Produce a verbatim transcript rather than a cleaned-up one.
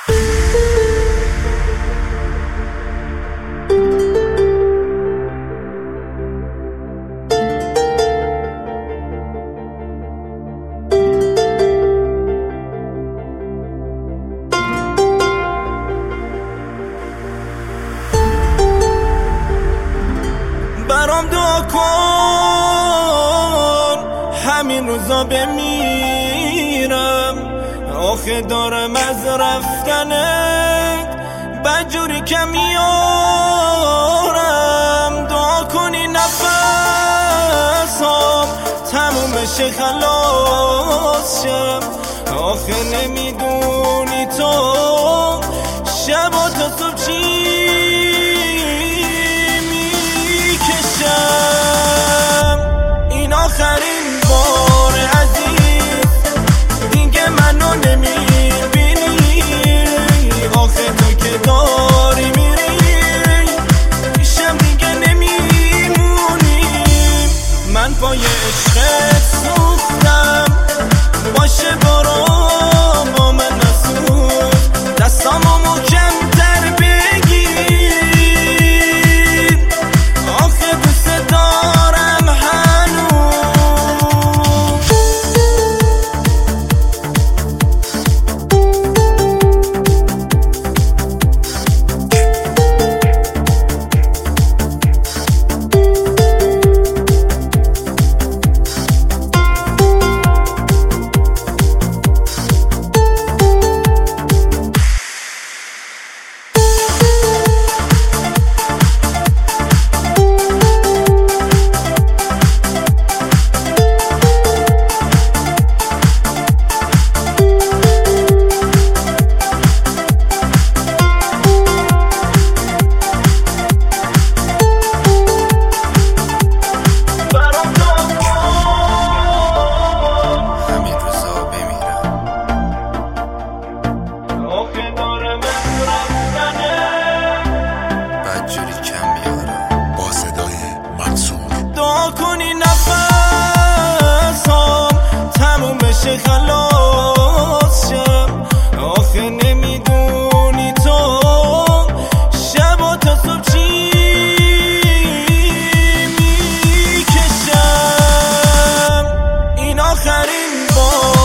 برام دعا کن همین روزا بمیرم، آخه دارم از رفتنت بدجوری که میارم. دعا کنی نفسام تموم بشه خلاص شم، آخه نمیدونی تو شبا تا صبح چی این آخرین بار عزیز دیگه منو نمیبینی، آخه تو که داری میری پیشم دیگه نمیمونی. من پای عشقت سوختم، باشه برو با من نسوز، دستامو محکم تر بگیر، آخه دوست دارم هنوز. دعا کنی نفسام تموم بشه خلاص شم، آخه نمیدونی تو شبا تا صبح چی میکشم. این آخرین بار